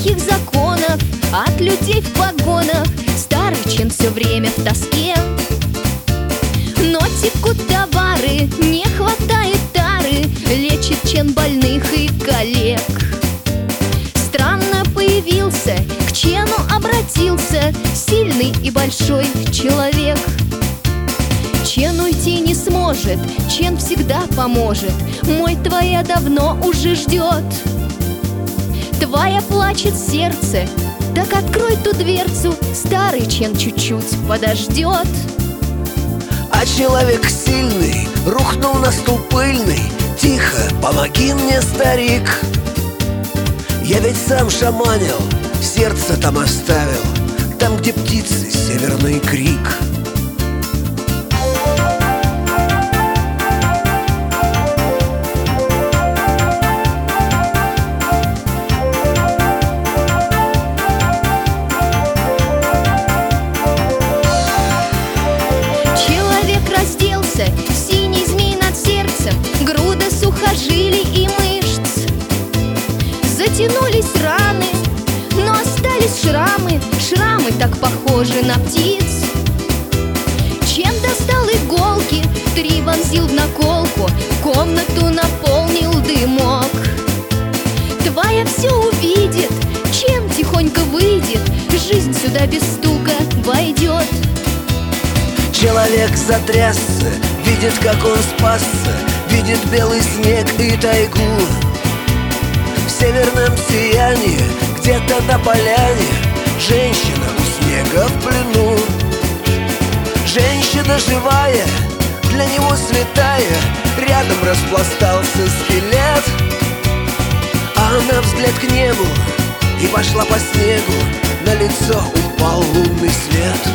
никаких законов, от людей в погонах. Старый Чен все время в тоске. Но текут товары, не хватает тары, лечит Чен больных и коллег. Странно появился, к Чену обратился сильный и большой человек. Чен уйти не сможет, Чен всегда поможет. Мой твоя давно уже ждет. Твоя плачет сердце, так открой ту дверцу, старый Чен чуть-чуть подождет. А человек сильный рухнул на стул пыльный. Тихо, помоги мне, старик. Я ведь сам шаманил, сердце там оставил, там, где птицы, северный крик. Синий змей над сердцем, груда сухожилий и мышц. Затянулись раны, но остались шрамы. Шрамы так похожи на птиц. Чен достал иголки, 3 вонзил в наколку, комнату наполнил дымок. Твоя все увидит, Чен тихонько выйдет, жизнь сюда без стука войдет. Человек затрясся, видит, как он спасся, видит белый снег и тайгу. В северном сиянии, где-то на поляне, женщина у снега в плену. Женщина живая, для него святая, рядом распластался скелет. А она взгляд к небу и пошла по снегу, на лицо упал лунный свет.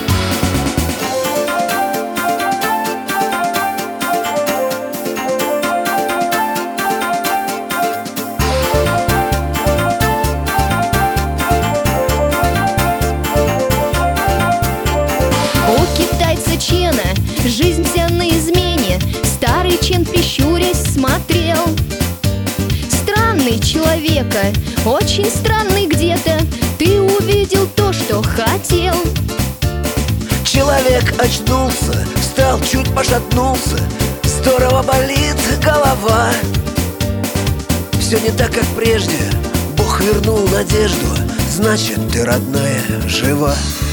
Чена жизнь вся на измене. Старый Чен, прищурясь, смотрел. Странный человека, очень странный где-то. Ты увидел то, что хотел. Человек очнулся, встал, чуть пошатнулся. Здорово болит голова. Все не так, как прежде. Бог вернул надежду. Значит, ты, родная, жива.